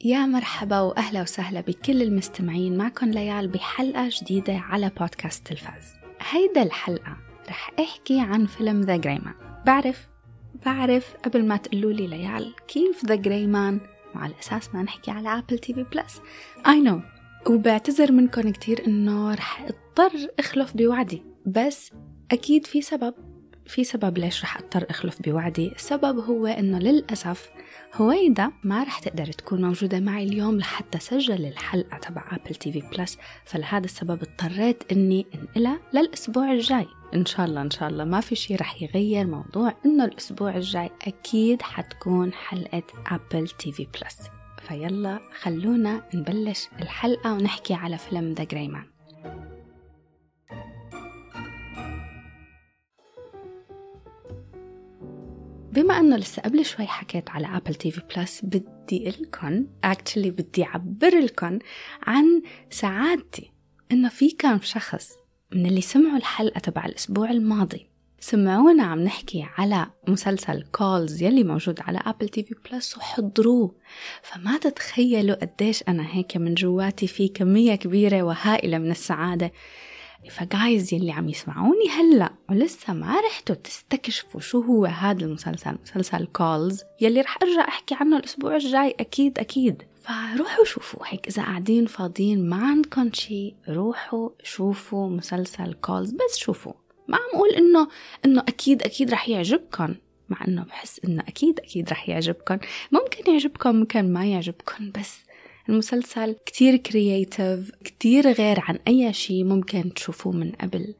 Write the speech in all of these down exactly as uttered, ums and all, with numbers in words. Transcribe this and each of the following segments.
يا مرحبا وأهلا وسهلا بكل المستمعين، معكم ليال بحلقة جديدة على بودكاست تلفاز. هيدا الحلقة رح أحكي عن فيلم ذا جراي مان. بعرف بعرف قبل ما تقولوا لي ليال كيف ذا جراي مان وعلى أساس ما نحكي على أبل تي في بلس. I know، وبعتذر منكم كتير إنه رح اضطر أخلف بوعدي، بس أكيد في سبب في سبب ليش رح اضطر أخلف بوعدي. السبب هو إنه للأسف هويدا ما رح تقدر تكون موجودة معي اليوم لحتى سجل الحلقة تبع أبل تي في بلس، فلهذا السبب اضطريت إني انقلها للأسبوع الجاي. إن شاء الله إن شاء الله ما في شي رح يغير موضوع إنه الأسبوع الجاي أكيد حتكون حلقة أبل تي في بلس. فيلا خلونا نبلش الحلقة ونحكي على فيلم ذا جراي مان. بما أنه لسه قبل شوي حكيت على أبل تي في بلس، بدي لكم actually بدي أعبر لكم عن سعادتي إنه في كم شخص من اللي سمعوا الحلقة تبع الأسبوع الماضي سمعونا عم نحكي على مسلسل كولز يلي موجود على أبل تي في بلس وحضروه. فما تتخيلوا قديش أنا هيك من جواتي في كمية كبيرة وهائلة من السعادة. فجايز يلي عم يسمعوني هلأ ولسه ما رحتوا تستكشفوا شو هو هذا المسلسل، مسلسل كولز يلي رح أرجع أحكي عنه الأسبوع الجاي أكيد أكيد. فروحوا شوفوا هيك إذا قاعدين فاضيين ما عندكم شي، روحوا شوفوا مسلسل كولز، بس شوفوا. ما عم أقول إنه إنه أكيد أكيد رح يعجبكم، مع إنه بحس إنه أكيد أكيد رح يعجبكم. ممكن يعجبكم ممكن ما يعجبكم، بس المسلسل كتير كرياتيف، كتير غير عن أي شيء ممكن تشوفوه من قبل.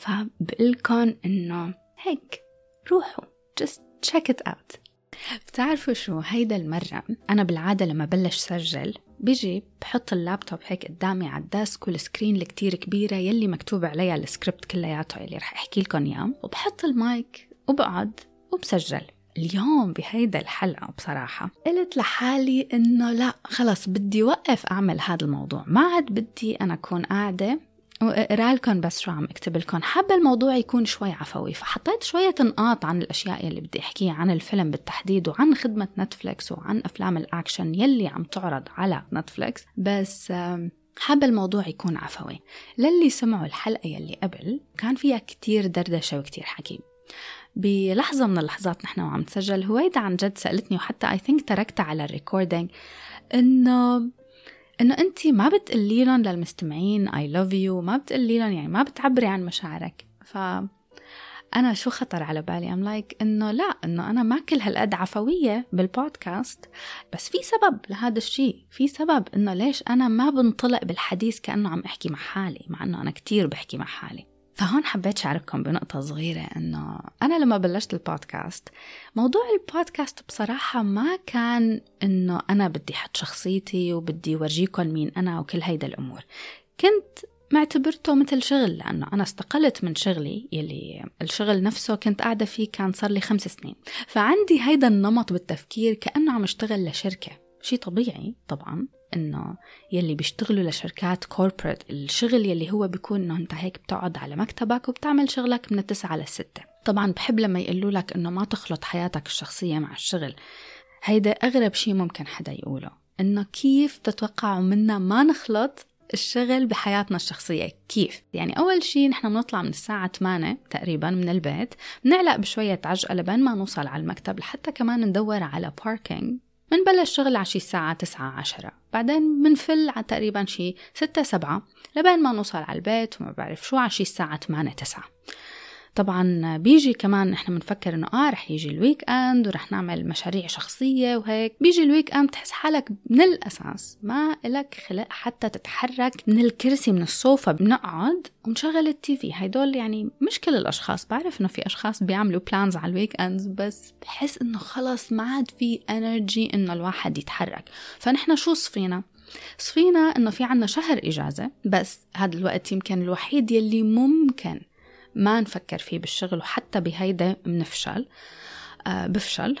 فبقلكن إنه هيك روحوا just check it out. بتعرفوا شو، هيدا المرة أنا بالعادة لما بلش سجل بيجي بحط اللابتوب هيك قدامي على الديسك والسكرين الكتير كبيرة يلي مكتوب عليها السكريبت كلياته يلي رح أحكي لكم إياه، وبحط المايك وبقعد وبسجل. اليوم بهيدا الحلقة بصراحة قلت لحالي إنه لا خلاص بدي وقف أعمل هذا الموضوع، ما عاد بدي أنا أكون قاعدة وأقرأ لكم بس شو عم أكتب لكم. حابة الموضوع يكون شوي عفوي، فحطيت شوية نقاط عن الأشياء اللي بدي أحكيها عن الفيلم بالتحديد وعن خدمة نتفليكس وعن أفلام الأكشن يلي عم تعرض على نتفليكس، بس حابة الموضوع يكون عفوي. للي سمعوا الحلقة يلي قبل كان فيها كتير دردشة وكتير حكي. بلحظة من اللحظات نحن وعم تسجل هويدا عن جد سألتني، وحتى I think تركتها على الريكوردينج، إنه إنه أنتي ما بتقولي لهم للمستمعين I love you، ما بتقولي لهم، يعني ما بتعبري عن مشاعرك. فأنا شو خطر على بالي I'm like إنه لا، إنه أنا ما كل هالقد عفوية بالبودكاست، بس في سبب لهذا الشيء، في سبب إنه ليش أنا ما بنطلق بالحديث كأنه عم أحكي مع حالي، مع إنه أنا كتير بحكي مع حالي. فهون حبيت شارككم بنقطة صغيرة، إنه أنا لما بلشت البودكاست، موضوع البودكاست بصراحة ما كان إنه أنا بدي حط شخصيتي وبدي ورجيكم مين أنا وكل هيدا الأمور. كنت معتبرته مثل شغل، لأنه أنا استقلت من شغلي يلي الشغل نفسه كنت قاعدة فيه كان صار لي خمس سنين، فعندي هيدا النمط بالتفكير كأنه عم اشتغل لشركة. شيء طبيعي طبعاً إنه يلي بيشتغلوا لشركات كوربريت، الشغل يلي هو بيكون إنه أنت هيك بتقعد على مكتبك وبتعمل شغلك من التسعة للستة. طبعا بحب لما يقولوا لك إنه ما تخلط حياتك الشخصية مع الشغل. هيدا أغرب شيء ممكن حدا يقوله، إنه كيف تتوقعوا منا ما نخلط الشغل بحياتنا الشخصية؟ كيف؟ يعني أول شيء نحن بنطلع من الساعة ثمانية تقريبا من البيت، بنعلق بشوية عجقة لبين ما نوصل على المكتب، لحتى كمان ندور على باركينج. منبلش شغل على شي الساعة تسعة عشرة، بعدين منفل على تقريبا شي ستة سبعة لبين ما نوصل على البيت وما بعرف شو على شي الساعة ثمانية تسعة. طبعا بيجي كمان نحن منفكر انه اه رح يجي الويك اند ورح نعمل مشاريع شخصية وهيك. بيجي الويك اند تحس حالك من الاساس ما لك خلق حتى تتحرك من الكرسي من الصوفة، بنقعد ونشغل التي في. هيدول يعني مش كل الاشخاص، بعرف انه في اشخاص بيعملوا بلانز على الويك اندز، بس بحس انه خلص ما عاد في انرجي انه الواحد يتحرك. فنحن شو صفينا؟ صفينا انه في عنا شهر اجازة، بس هذا الوقت يمكن الوحيد يلي ممكن ما نفكر فيه بالشغل، وحتى بهيدا منفشل آه بفشل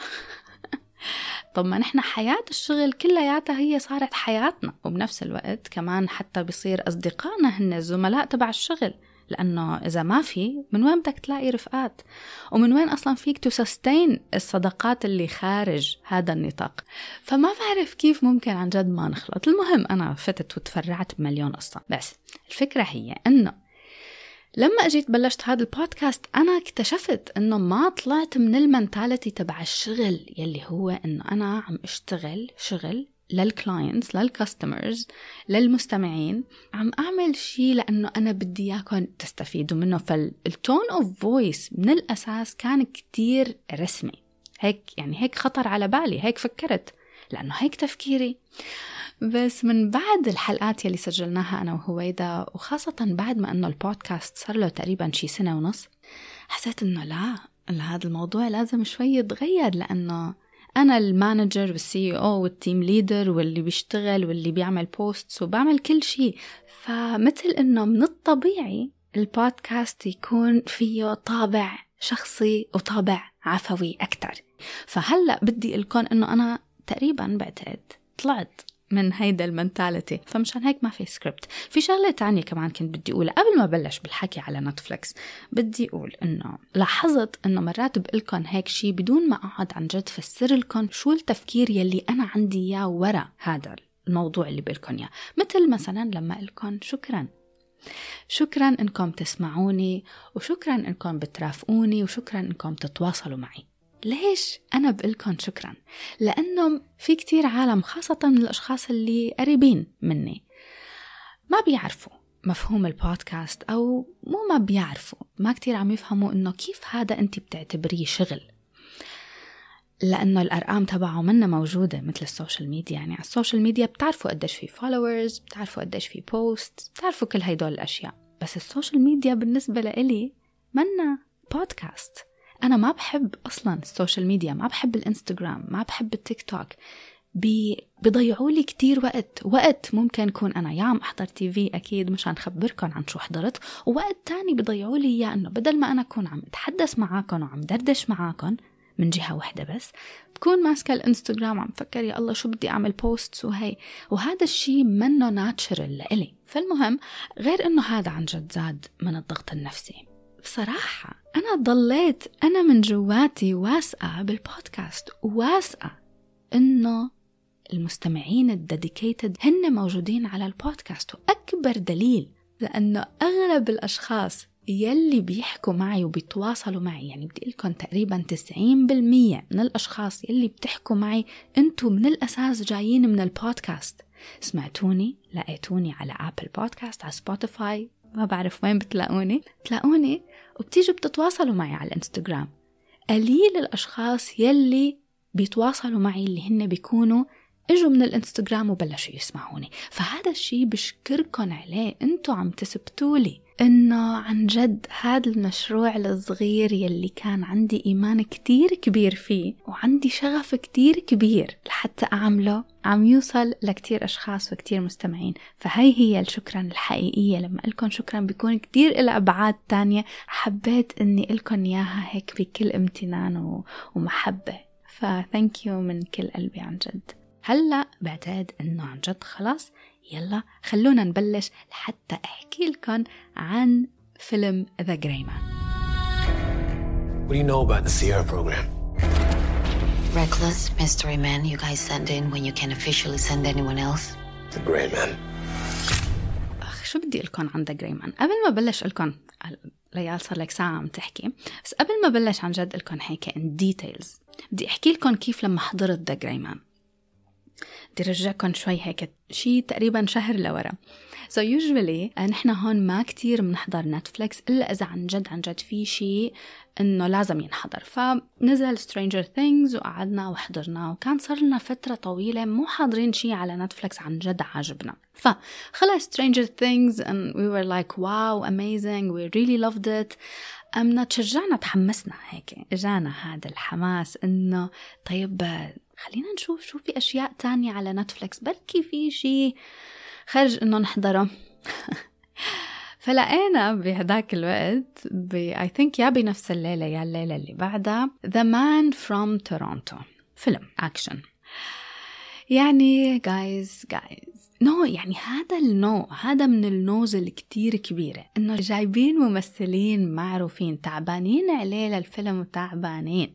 طب ما نحن حياة الشغل كلياتها هي صارت حياتنا، وبنفس الوقت كمان حتى بيصير أصدقائنا هن الزملاء تبع الشغل، لأنه إذا ما في، من وين بدك تلاقي رفقات؟ ومن وين أصلا فيك تسستين الصداقات اللي خارج هذا النطاق؟ فما بعرف كيف ممكن عن جد ما نخلط. المهم أنا فتت وتفرعت بمليون قصة، بس الفكرة هي أنه لما أجيت بلشت هذا البودكاست أنا اكتشفت أنه ما طلعت من المنتاليتي تبع الشغل يلي هو أنه أنا عم أشتغل شغل للكلاينتس، للكاستمرز، للمستمعين، عم أعمل شيء لأنه أنا بدي إياكم تستفيدوا منه. فالتون أوف فويس من الأساس كان كتير رسمي، هيك يعني هيك خطر على بالي، هيك فكرت، لأنه هيك تفكيري. بس من بعد الحلقات يلي سجلناها أنا وهويدا، وخاصة بعد ما أنه البودكاست صار له تقريبا شي سنة ونص، حسيت أنه لا، هذا الموضوع لازم شوي يتغير، لأنه أنا المانجر والسي او والتيم ليدر واللي بيشتغل واللي بيعمل بوستس وبعمل كل شيء. فمثل إنه من الطبيعي البودكاست يكون فيه طابع شخصي وطابع عفوي أكتر. فهلأ بدي لكم إنه أنا تقريبا بعتقد طلعت من هيدا المنتاليتي، فمشان هيك ما في سكريبت. في شغلة تانية كمان كنت بدي أقولها قبل ما بلش بالحكي على نتفليكس. بدي أقول إنه لاحظت إنه مرات بقلكن هيك شي بدون ما أقعد عن جد فسر لكم شو التفكير يلي أنا عندي إياه ورا هذا الموضوع اللي بقلكن إياه. مثل مثلا لما قلكن شكرا شكرا إنكم تسمعوني، وشكرا إنكم بترافقوني، وشكرا إنكم تتواصلوا معي. ليش أنا بقولكم شكرا؟ لأنه في كتير عالم، خاصة من الأشخاص اللي قريبين مني، ما بيعرفوا مفهوم البودكاست، أو مو ما بيعرفوا، ما كتير عم يفهموا إنه كيف هذا أنت بتعتبريه شغل، لأنه الأرقام تبعه منا موجودة مثل السوشيال ميديا. يعني على السوشيال ميديا بتعرفوا قديش في فولورز، بتعرفوا قديش في بوست، بتعرفوا كل هيدول الأشياء. بس السوشيال ميديا بالنسبة لإلي منا بودكاست. أنا ما بحب أصلاً السوشيال ميديا، ما بحب الإنستغرام، ما بحب التيك توك، بي بيضيعوا لي كتير وقت. وقت ممكن أكون أنا يا عم أحضر تي في أكيد مشان خبركم عن شو حضرت، ووقت تاني بيضيعوا لي إياه إنه بدل ما أنا أكون عم أتحدث معاكم وعم دردش معاكم من جهة واحدة بس، بكون ماسكة الإنستغرام عم فكر يا الله شو بدي أعمل بوستس وهي، وهذا الشيء منه ناتشرل لإلي. فالمهم، غير إنه هذا عن جد زاد من الضغط النفسي، بصراحة أنا ضليت أنا من جواتي واثقة بالبودكاست، واثقة إنه المستمعين الديديكيتد هن موجودين على البودكاست. وأكبر دليل لأنه أغلب الأشخاص يلي بيحكوا معي وبيتواصلوا معي، يعني بدي لكم تقريبا تسعين بالمية من الأشخاص يلي بتحكوا معي أنتوا من الأساس جايين من البودكاست. سمعتوني، لقيتوني على أبل بودكاست، على سبوتيفاي، ما بعرف وين بتلاقوني، تلاقوني وبتيجوا بتتواصلوا معي على الانستغرام. قليل الأشخاص يلي بيتواصلوا معي اللي هن بيكونوا اجوا من الانستغرام وبلشوا يسمعوني. فهذا الشيء بشكركن عليه، انتوا عم تثبتولي انه عن جد هذا المشروع الصغير يلي كان عندي ايمان كتير كبير فيه وعندي شغف كتير كبير لحتى اعمله، عم يوصل لكتير اشخاص وكتير مستمعين. فهي هي الشكرا الحقيقية. لما قلكن شكرا بيكون كتير إلى أبعاد تانية، حبيت اني قلكن اياها هيك بكل امتنان ومحبة. فثانك يو من كل قلبي عن جد. هلأ بعتقد انه عن جد خلاص، يلا خلونا نبلش لحتى احكي لكم عن فيلم The Gray Man. What do you know about the Sierra program? Reckless mystery men you guys send in when you can't officially send anyone else. The Gray Man. اخ شو بدي لكم عن The Gray Man؟ قبل ما بلش لكم، ليال صار لك ساعة عم تحكي، بس قبل ما بلش عن جد لكم هيك in details، بدي احكي لكم كيف لما حضرت The Gray Man. بدي رجعكم شوي هيك شي تقريبا شهر لورا. So usually نحن هون ما كتير بنحضر نتفليكس إلا إذا عن جد عن جد في شي إنه لازم ينحضر. فنزل Stranger Things وقعدنا وحضرنا، وكان صار لنا فترة طويلة مو حاضرين شي على نتفليكس عن جد عجبنا. فخلص Stranger Things and we were like wow amazing, we really loved it. أمنا تشجعنا، تحمسنا هيك، جانا هذا الحماس إنه طيب خلينا نشوف شو في أشياء تانية على نتفليكس، بركي في شي خرج إنه نحضره. فلقينا بهداك الوقت ب I think يا بنفس الليلة يا الليلة اللي بعدها The Man from Toronto، فيلم أكشن. يعني guys guys نو يعني هذا النوع هذا من النوز الكتير كبيرة، إنه جايبين ممثلين معروفين تعبانين عليه للفيلم وتعبانين،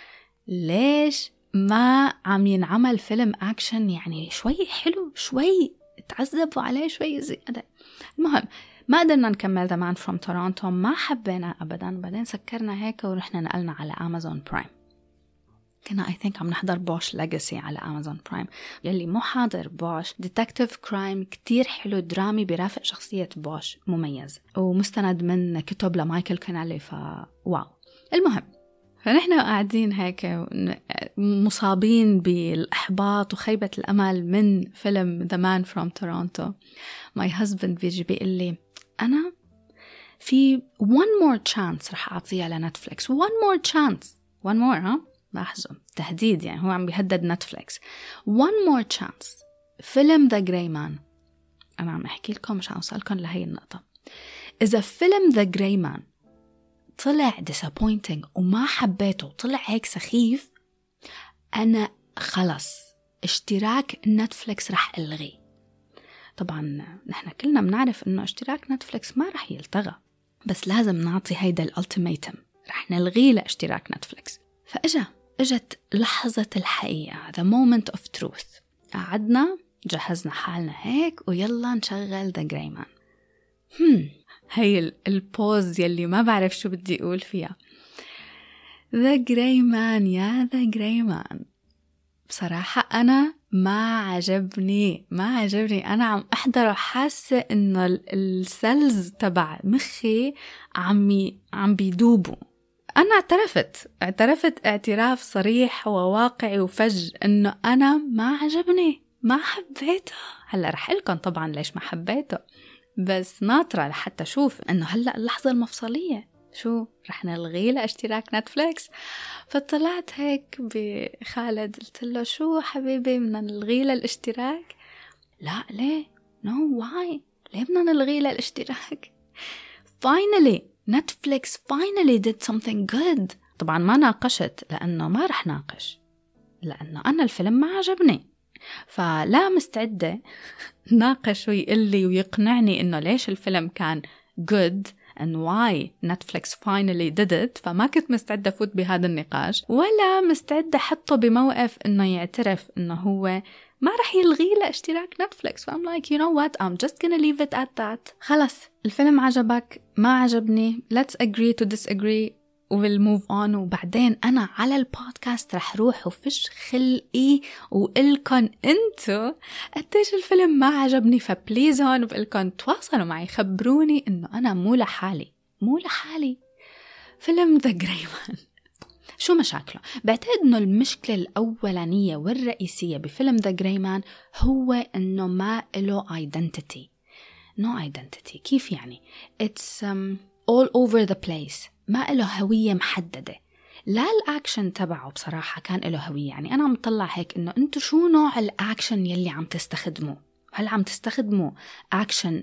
ليش ما عم ينعمل فيلم أكشن يعني شوي حلو، شوي تعذبوا عليه شوي زيادة. المهم ما قدرنا نكمل The Man from Toronto، ما حبينا أبدا. بعدين سكرنا هيك ورحنا نقلنا على أمازون برايم. كنا I think عم نحضر بوش ليجاسي على أمازون برايم. يلي مو حاضر بوش، ديتكتيف كرايم كتير حلو، درامي برافق شخصية بوش مميز، ومستند من كتب لمايكل كونيلي، فواو. المهم فنحن قاعدين هيك مصابين بالإحباط وخيبة الأمل من فيلم The Man from Toronto. My husband بيجي بيقول لي أنا في one more chance رح أعطيها لنتفليكس. one more chance one more ها لاحظوا تهديد، يعني هو عم بيهدد نتفليكس. one more chance فيلم The Gray Man. أنا عم أحكي لكم مش عم أوصلكم لهي النقطة. إذا فيلم The Gray Man طلع disappointing وما حبيته وطلع هيك سخيف، أنا خلص اشتراك نتفليكس رح ألغي. طبعا نحن كلنا بنعرف إنه اشتراك نتفليكس ما رح يلتغى، بس لازم نعطي هيدا الالتيميتم، رح نلغيه لاشتراك نتفليكس. فإجا إجت لحظة الحقيقة، the moment of truth. قعدنا جهزنا حالنا هيك ويلا نشغل The Gray Man. هم هي البوز يلي ما بعرف شو بدي أقول فيها. The Gray Man يا The Gray Man. بصراحة أنا ما عجبني ما عجبني أنا عم أحضر وحاسة إنه السلز تبع مخي عمي عم بيدوبوا. أنا اعترفت اعترفت اعتراف صريح وواقعي وفج إنه أنا ما عجبني، ما حبيته. هلأ رح لكم طبعا ليش ما حبيته، بس ناطرة لحتى شوف إنه هلأ اللحظة المفصلية شو رح نلغي لاشتراك نتفليكس. فطلعت هيك بخالد قلت له شو حبيبي بدنا نلغي للاشتراك؟ لا ليه نو واي ليه بدنا نلغي للاشتراك؟ finally Netflix finally did something good. طبعا ما ناقشت لأنه ما رح ناقش، لأنه أنا الفيلم ما عجبني، فلا مستعدة ناقش ويقول لي ويقنعني إنه ليش الفيلم كان good and why Netflix finally did it. فما كنت مستعدة أفوت بهذا النقاش، ولا مستعدة حطه بموقف إنه يعترف إنه هو ما رح يلغي لاشتراك نتفليكس. فأم like you know what I'm just gonna leave it at that. خلص الفيلم عجبك ما عجبني let's agree to disagree we'll move on. وبعدين أنا على البودكاست رح روح وفش خلقي وقلكن انتو قديش الفيلم ما عجبني. فبليز هون بقلكن تواصلوا معي خبروني إنه أنا مو لحالي مو لحالي. فيلم The Gray Man شو مشاكله؟ بعتقد إنه المشكلة الأولانية والرئيسية بفيلم The Gray Man هو إنه ما له identity. no identity كيف يعني؟ it's um, all over the place، ما له هوية محددة. لا الأكشن تبعه بصراحة كان له هوية. يعني أنا عم طلع هيك إنه أنتو شو نوع الأكشن يلي عم تستخدموه؟ هل عم تستخدموا أكشن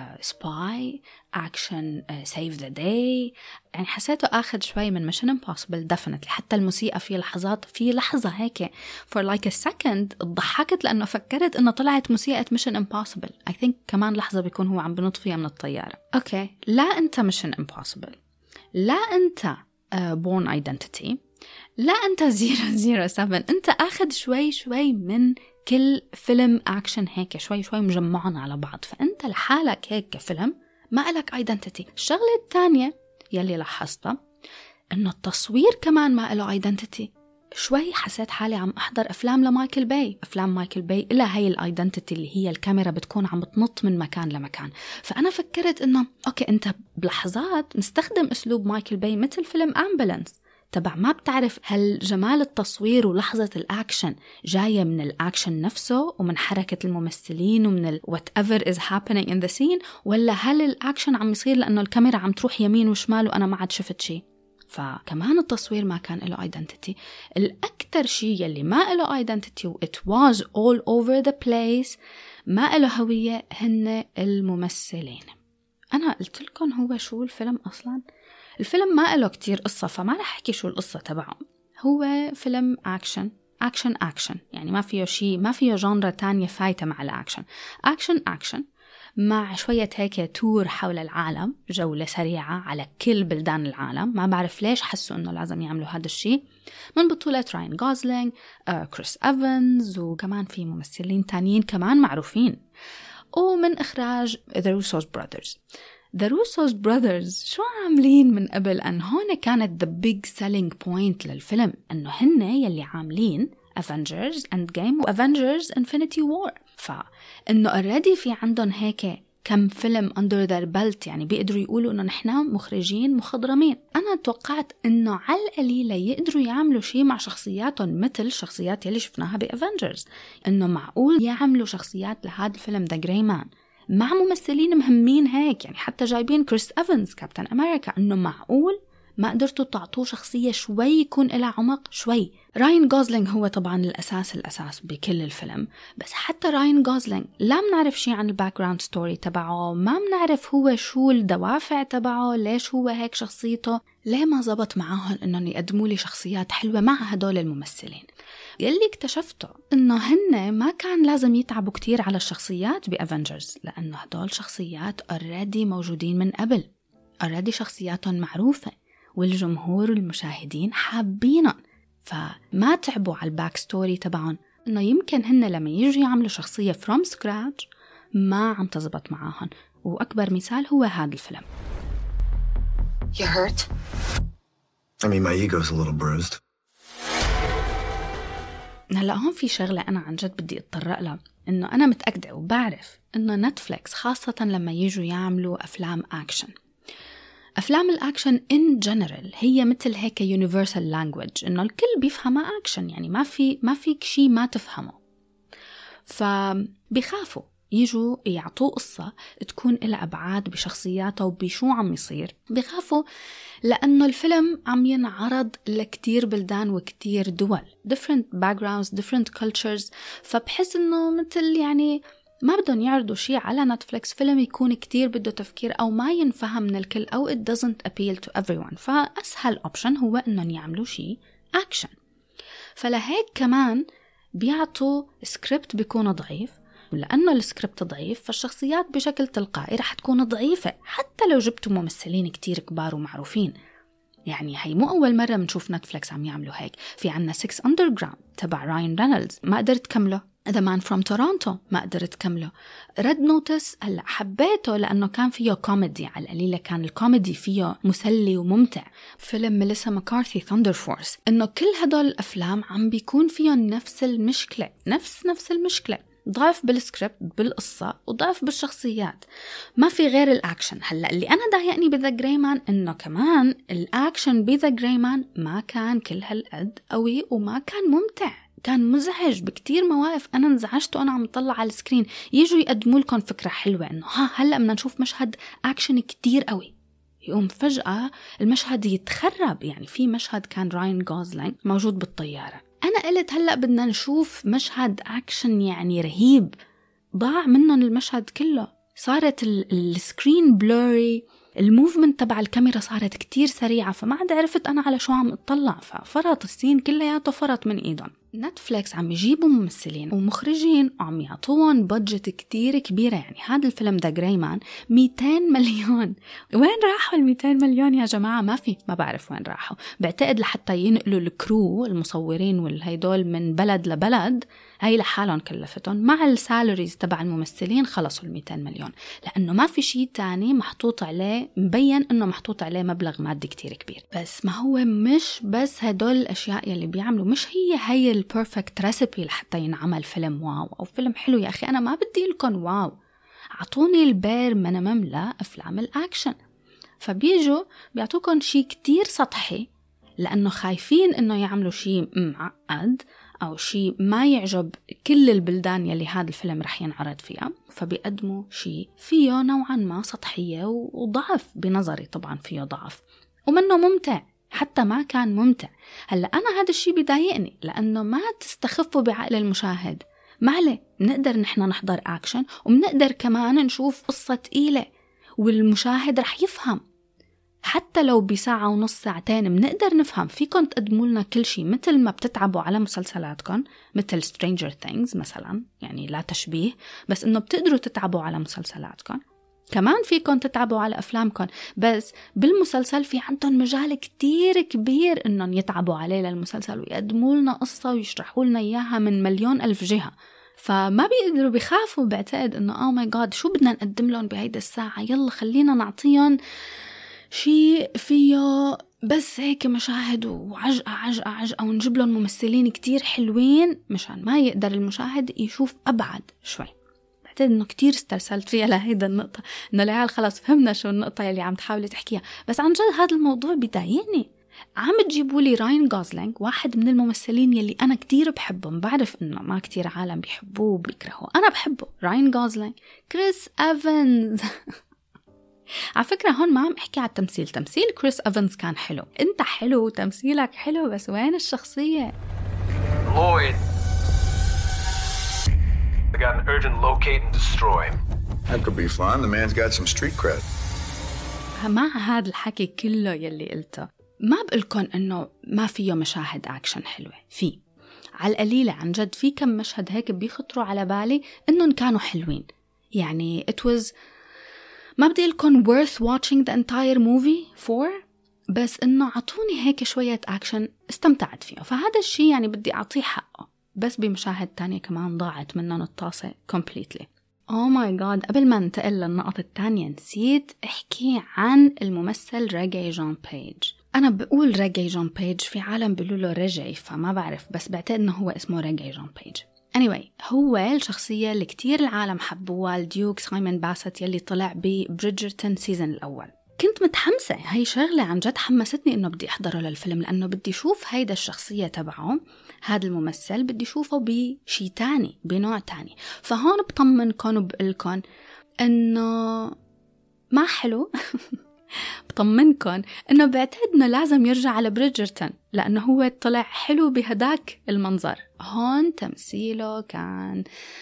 سباي، أكشن سيف ذا داي؟ يعني حسيته أخذ شوي من Mission Impossible definitely. حتى الموسيقى في لحظات في لحظة هيك for like a second ضحكت لأنه فكرت إنه طلعت موسيقى Mission Impossible. I think كمان لحظة بيكون هو عم بنط فيها من الطيارة. أوكي لا أنت Mission Impossible، لا أنت uh, Born Identity، لا أنت زيرو زيرو سفن. أنت أخذ شوي شوي من كل فيلم أكشن هيك شوي شوي مجمعنا على بعض، فأنت لحالك هيك كفيلم ما لك identity. الشغلة الثانية يلي لاحظتها إنه التصوير كمان ما له identity. شوي حسيت حالي عم أحضر أفلام لمايكل باي. أفلام مايكل باي إلا هي الايدنتيتي اللي هي الكاميرا بتكون عم بتنط من مكان لمكان. فأنا فكرت إنه أوكي أنت بلحظات مستخدم أسلوب مايكل باي مثل فيلم أمبولانس تبع ما بتعرف هل جمال التصوير ولحظة الأكشن جاية من الأكشن نفسه ومن حركة الممثلين ومن ال whatever is happening in the scene، ولا هل الأكشن عم يصير لأنه الكاميرا عم تروح يمين وشمال وأنا ما عاد شفت شيء. فكمان التصوير ما كان له identity. الأكثر شيء يلي ما له identity و it was all over the place ما له هوية هن الممثلين. أنا قلت لكم هو شو الفيلم أصلاً؟ الفيلم ما له كتير قصة فما رح أحكي شو القصة تبعه. هو فيلم أكشن أكشن أكشن، يعني ما فيه شيء، ما فيه جانرا تانية فايتة مع الأكشن. أكشن أكشن مع شوية هيك تور حول العالم، جولة سريعة على كل بلدان العالم. ما بعرف ليش حسوا إنه لازم يعملوا هذا الشيء. من بطولة راين غوزلينج، آه، كريس إيفنز، وكمان في ممثلين تانيين كمان معروفين. ومن إخراج The Russo Brothers. The Russo Brothers شو عاملين من قبل؟ أن هون كانت the big selling point للفيلم، أنه هن يلي عاملين Avengers Endgame و Avengers Infinity War. فإنه already في عندهم هيك كم فيلم under their belt، يعني بيقدروا يقولوا إنه نحنا مخرجين مخضرمين. أنا توقعت إنه على القليلة يقدروا يعملوا شيء مع شخصياتهم مثل شخصيات يلي شفناها بأفنجرز. إنه معقول يعملوا شخصيات لهذا الفيلم The Gray Man مع ممثلين مهمين هيك، يعني حتى جايبين كريس إيفنز كابتن أمريكا. إنه معقول ما قدرتوا تعطوه شخصية شوي يكون لها عمق شوي. راين غوزلينج هو طبعا الأساس الأساس بكل الفيلم، بس حتى راين غوزلينج لا منعرف شيء عن الباك جراوند ستوري تبعه، ما منعرف هو شو الدوافع تبعه، ليش هو هيك شخصيته، ليه ما زبط معاهم إنهم يقدموا لي شخصيات حلوة مع هدول الممثلين. يلي اكتشفته إنه هن ما كان لازم يتعبوا كتير على الشخصيات بأفنجرز، لأنه هدول شخصيات already موجودين من قبل، already شخصياتهم معروفة والجمهور والمشاهدين حابينهم، فما تعبوا على الباك ستوري تبعهم. إنه يمكن هن لما يجوا يعملوا شخصية from scratch ما عم تزبط معاهم. وأكبر مثال هو هذا الفيلم. You hurt? I mean, my ego's a little bruised. هلأ هون في شغلة أنا عن جد بدي أتطرق لها، إنه أنا متأكدة وبعرف إنه نتفليكس خاصة لما يجوا يعملوا أفلام أكشن، أفلام الأكشن in general هي مثل هيك universal language، إنه الكل بيفهمها أكشن، يعني ما في ما فيك شيء ما تفهمه. فبيخافوا يجوا يعطوه قصة تكون لها أبعاد بشخصياته وبشو عم يصير. بيخافوا لأنه الفيلم عم ينعرض لكتير بلدان وكتير دول، different backgrounds different cultures. فبحس إنه مثل يعني ما بدهم يعرضوا شيء على نتفليكس فيلم يكون كتير بده تفكير أو ما ينفهم من الكل أو it doesn't appeal to everyone. فأسهل option هو إنهم يعملوا شيء أكشن. فلهيك كمان بيعطوا سكريبت بيكون ضعيف، ولأنه السكريبت ضعيف فالشخصيات بشكل تلقائي رح تكون ضعيفة حتى لو جبتوا ممثلين كتير كبار ومعروفين. يعني هي مو أول مرة منشوف نتفليكس عم يعملوا هيك. في عنا سيكس أندرغراوند تبع راين رينولدز ما قدرت كمله، The Man from Toronto ما قدرت كمله، ريد نوتس هلأ حبيته لأنه كان فيه كوميدي على القليلة، كان الكوميدي فيه مسلي وممتع. فيلم ميليسا مكارثي ثاندر فورس، إنه كل هدول الأفلام عم بيكون فيهم نفس المشكلة، نفس نفس المشكلة، ضعف بالسكريبت بالقصة وضعف بالشخصيات، ما في غير الأكشن. هلأ اللي أنا ضايقني بذا جراي مان إنه كمان الأكشن بذا جراي مان ما كان كل هالقد قوي وما كان ممتع، كان مزعج بكتير مواقف. أنا انزعجت وأنا عم طلع على السكرين. يجوا يقدموا لكم فكرة حلوة إنه ها هلأ بدنا نشوف مشهد أكشن كتير قوي، يقوم فجأة المشهد يتخرب. يعني في مشهد كان راين غوزلينج موجود بالطيارة، أنا قلت هلأ بدنا نشوف مشهد أكشن يعني رهيب، ضاع منهم المشهد كله. صارت السكرين بلوري، الموفمنت تبع الكاميرا صارت كتير سريعة، فما عاد عرفت أنا على شو عم اطلع، ففرط السين كلياته فرط من إيدهم. نتفليكس عم يجيبوا ممثلين ومخرجين وعم يعطوهم بادجت كتير كبيرة. يعني هذا الفيلم ده جراي مان مئتين مليون، وين راحوا المئتين مليون يا جماعة؟ ما في، ما بعرف وين راحوا. بعتقد لحتى ينقلوا الكرو المصورين والهيدول من بلد لبلد، هاي لحالهم كلفتهم، مع السالاريز تبع الممثلين خلصوا المئتين مليون، لأنه ما في شيء تاني محطوط عليه، مبين أنه محطوط عليه مبلغ مادي كتير كبير. بس ما هو مش بس هدول الأشياء يلي بيعملوا، مش هي هي البرفكت ريسيبي لحتى ينعمل فيلم واو أو فيلم حلو. يا أخي أنا ما بدي لكم واو، عطوني البير منمم لأفلام الأكشن. فبيجوا بيعطوكم شيء كتير سطحي لأنه خايفين أنه يعملوا شيء معقد أو شيء ما يعجب كل البلدان يلي هذا الفيلم رح ينعرض فيها، فبيقدموا شيء فيه نوعا ما سطحية وضعف. بنظري طبعا فيه ضعف ومنه ممتع حتى ما كان ممتع. هلأ أنا هذا الشيء بيضايقني لأنه ما تستخفوا بعقل المشاهد. معلي بنقدر نحن نحضر أكشن وبنقدر كمان نشوف قصة تقيلة والمشاهد رح يفهم. حتى لو بساعة ونص ساعتين بنقدر نفهم. فيكم تقدموا لنا كل شيء مثل ما بتتعبوا على مسلسلاتكم مثل Stranger Things مثلا، يعني لا تشبيه، بس إنه بتقدروا تتعبوا على مسلسلاتكم. كمان فيكم تتعبوا على أفلامكم، بس بالمسلسل في عندهم مجال كتير كبير إنهم يتعبوا عليه للمسلسل ويقدموا لنا قصة ويشرحوا لنا إياها من مليون ألف جهة. فما بيقدروا بيخافوا، بعتقد إنه oh my god شو بدنا نقدم لهم بهيدا الساعة، يلا خلينا نعطيهم شيء فيه بس هيك مشاهد وعجقة عجقة عجقة ونجيب لهم ممثلين كتير حلوين مشان ما يقدر المشاهد يشوف أبعد شوي. بعتقد إنه كتير استرسلت فيها لهيدا النقطة، إنه العيال خلاص فهمنا شو النقطة يلي عم تحاولي تحكيها، بس عن جد هذا الموضوع بيضايقني. عم تجيبوا لي راين غوزلينج، واحد من الممثلين يلي أنا كتير بحبهم، بعرف إنه ما كتير عالم بيحبوه وبيكرهوه، أنا بحبه. راين غوزلينج، كريس إيفنز على فكرة هون ما عم احكي على التمثيل، تمثيل كريس إيفنز كان حلو، انت حلو وتمثيلك حلو، بس وين الشخصية؟ Lloyd. I got an urgent locate and destroy. That could be fun. The man's got some street cred. مع هذا الحكي كله يلي قلته، ما بقولكن انه ما فيه مشاهد اكشن حلوة، في على القليلة عن جد في كم مشهد هيك بيخطروا على بالي انهم كانوا حلوين. يعني it was ما بدي لكم worth watching the entire movie for، بس إنه عطوني هيك شوية أكشن استمتعت فيه، فهذا الشيء يعني بدي أعطيه حقه. بس بمشاهد تانية كمان ضاعت مننا الطاسة completely. oh my god قبل ما ننتقل للنقطة التانية نسيت أحكي عن الممثل ريجي جون بيج. أنا بقول ريجي جون بيج، في عالم بيقولوا له ريجي فما بعرف، بس بعتقد إنه هو اسمه ريجي جون بيج. anyway هو الشخصية اللي كتير العالم حبوها، الديوك سايمون باسيت يلي طلع ببريدجرتون سيزن الأول. كنت متحمسة، هاي شغلة عن جد حمستني إنه بدي أحضره للفيلم، لأنه بدي شوف هيدا الشخصية تبعه، هذا الممثل بدي شوفه بشي تاني، بنوع تاني. فهون بطمنكن وبقلكن إنه ما حلو بطمنكن إنه بعتقد إنه لازم يرجع على بريدجرتون، لأنه هو طلع حلو بهداك المنظر. هون تمثيله كان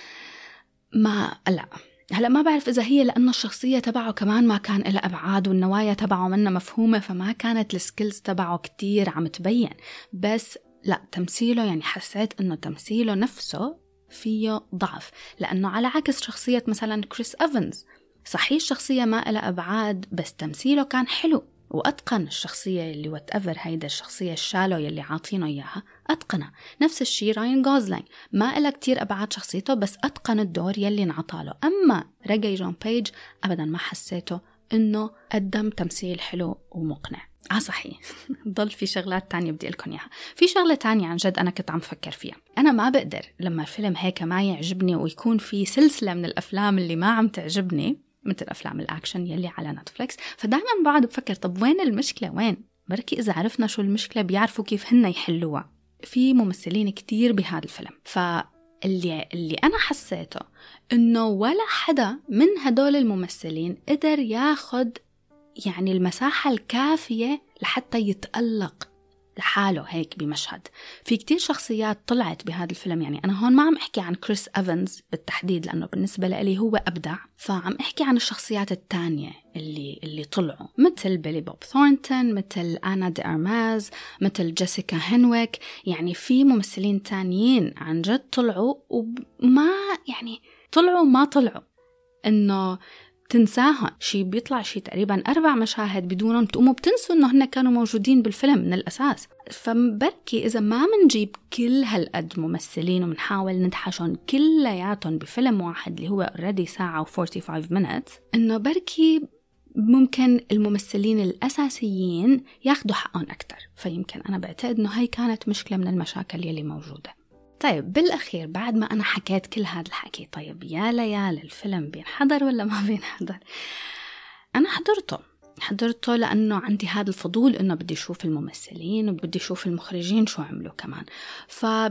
ما لا هلأ ما بعرف إذا هي لأنه الشخصية تبعه كمان ما كان إلها أبعاد والنوايا تبعه منها مفهومة، فما كانت السكيلز تبعه كتير عم تبين. بس لا تمثيله يعني حسيت إنه تمثيله نفسه فيه ضعف، لأنه على عكس شخصية مثلا كريس إيفنز، صحيح الشخصية ما إلها أبعاد بس تمثيله كان حلو وأتقن الشخصية اللي واتأفر هيدا الشخصية الشالو يلي عاطينه إياها أتقنها. نفس الشيء راين غوزلينج، ما إلها كتير أبعاد شخصيته بس أتقن الدور يلي نعطاله. أما ريجي جون بيج أبدا ما حسيته إنه قدم تمثيل حلو ومقنع. آه صحيح ضل في شغلات تانية بدي لكم إياها. في شغلة تانية عن جد أنا كنت عم فكر فيها، أنا ما بقدر لما الفيلم هيك ما يعجبني ويكون في سلسلة من الأفلام اللي ما عم تعجبني مثل أفلام الأكشن يلي على نتفليكس، فدائما بعد بفكر طب وين المشكلة، وين بركي إذا عرفنا شو المشكلة بيعرفوا كيف هن يحلوها. في ممثلين كتير بهذا الفيلم، فاللي اللي أنا حسيته إنه ولا حدا من هدول الممثلين قدر ياخد يعني المساحة الكافية لحتى يتألق لحاله هيك بمشهد. في كتير شخصيات طلعت بهذا الفيلم، يعني أنا هون ما عم أحكي عن كريس إيفنز بالتحديد لأنه بالنسبة لي هو أبدع، فعم أحكي عن الشخصيات التانية اللي اللي طلعوا مثل بيلي بوب ثورنتون، مثل أنا دي أرماز، مثل جيسيكا هنويك. يعني في ممثلين تانيين عن جد طلعوا وما يعني طلعوا ما طلعوا إنه تنساها شي، بيطلع شي تقريبا أربع مشاهد بدونهم تقوموا بتنسوا إنه هن كانوا موجودين بالفيلم من الأساس. فبركي إذا ما منجيب كل هالقد ممثلين ومنحاول ندحشهم كلياتهم بفيلم واحد اللي هو already ساعة و خمسة وأربعين minutes، إنه بركي ممكن الممثلين الأساسيين ياخدوا حقهم أكتر. فيمكن أنا بعتقد إنه هاي كانت مشكلة من المشاكل يلي موجودة. طيب بالأخير بعد ما أنا حكيت كل هذا الحكي، طيب يا ليال الفيلم بينحضر ولا ما بينحضر؟ أنا حضرته حضرته لأنه عندي هذا الفضول إنه بدي أشوف الممثلين وبدي أشوف المخرجين شو عملوا كمان،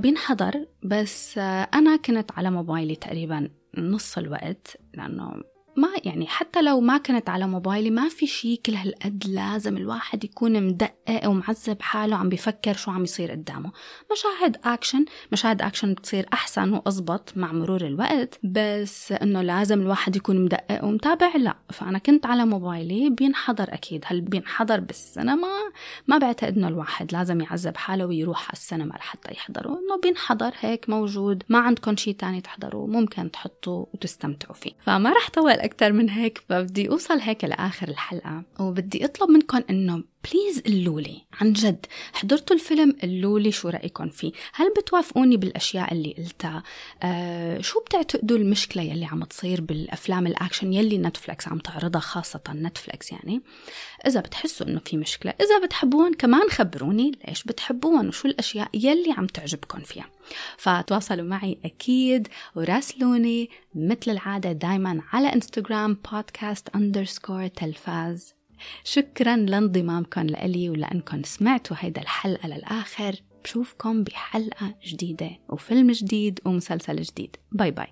فبينحضر. بس أنا كنت على موبايلي تقريبا نص الوقت لأنه ما يعني حتى لو ما كنت على موبايلي ما في شيء كل هالقد لازم الواحد يكون مدقق ومعذب حاله عم بيفكر شو عم يصير قدامه. مشاهد أكشن مشاهد أكشن بتصير أحسن وأضبط مع مرور الوقت، بس إنه لازم الواحد يكون مدقق ومتابع لا. فأنا كنت على موبايلي بينحضر أكيد، هل بينحضر بالسينما؟ ما بعتقد إنه الواحد لازم يعذب حاله ويروح على السينما لحتى يحضره، إنه بينحضر هيك موجود، ما عندكم شيء تاني تحضروه ممكن تحطوه وتستمتعوا فيه. فما رح طول أكتر من هيك، فبدي أوصل هيك لآخر الحلقة وبدي أطلب منكم إنه بليز قلولي عن جد حضرتوا الفيلم، قلولي شو رأيكم فيه، هل بتوافقوني بالأشياء اللي قلتها؟ آه شو بتعتقدوا المشكلة يلي عم تصير بالأفلام الأكشن يلي نتفليكس عم تعرضها، خاصة نتفليكس يعني؟ إذا بتحسوا إنه في مشكلة، إذا بتحبون كمان خبروني ليش بتحبون وشو الأشياء يلي عم تعجبكم فيها. فتواصلوا معي أكيد وراسلوني مثل العادة دايما على انستغرام بودكاست أندرسكور تلفاز. شكرا لانضمامكم لألي ولأنكم سمعتوا هيدا الحلقة للآخر. بشوفكم بحلقة جديدة وفيلم جديد ومسلسل جديد. باي باي.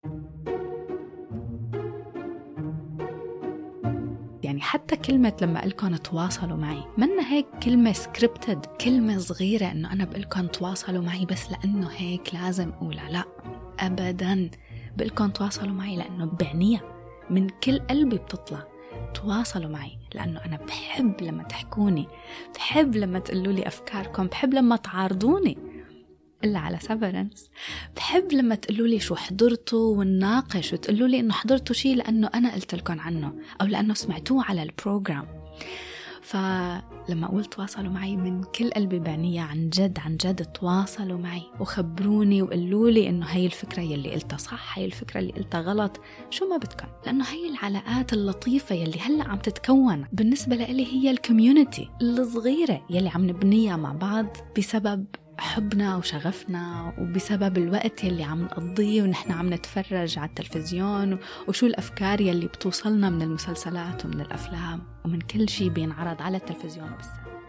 يعني حتى كلمة لما قلكن تواصلوا معي منا هيك كلمة سكريبتد، كلمة صغيرة إنه أنا بقلكن تواصلوا معي بس لأنه هيك لازم أقولها، لا أبدا. بقلكن تواصلوا معي لأنه بعنيها من كل قلبي بتطلع. تواصلوا معي لأنه أنا بحب لما تحكوني، بحب لما تقولوا لي أفكاركم، بحب لما تعارضوني إلا على سيفرنس، بحب لما تقولوا لي شو حضرتوا ونناقش وتقولوا لي إنه حضرتوا شيء لأنه أنا قلت لكم عنه أو لأنه سمعتوه على البروجرام. فلما أقول تواصلوا معي من كل قلبي بعنية، عن جد عن جد تواصلوا معي وخبروني وقولوا لي إنه هاي الفكرة يلي قلتها صح، هاي الفكرة اللي قلتها غلط، شو ما بدكم، لأنه هاي العلاقات اللطيفة يلي هلأ عم تتكون بالنسبة لي هي الكوميونيتي الصغيرة يلي عم نبنيها مع بعض بسبب حبنا وشغفنا وبسبب الوقت يلي عم نقضيه ونحن عم نتفرج على التلفزيون، وشو الأفكار يلي بتوصلنا من المسلسلات ومن الأفلام ومن كل شيء بينعرض على التلفزيون بالسنة.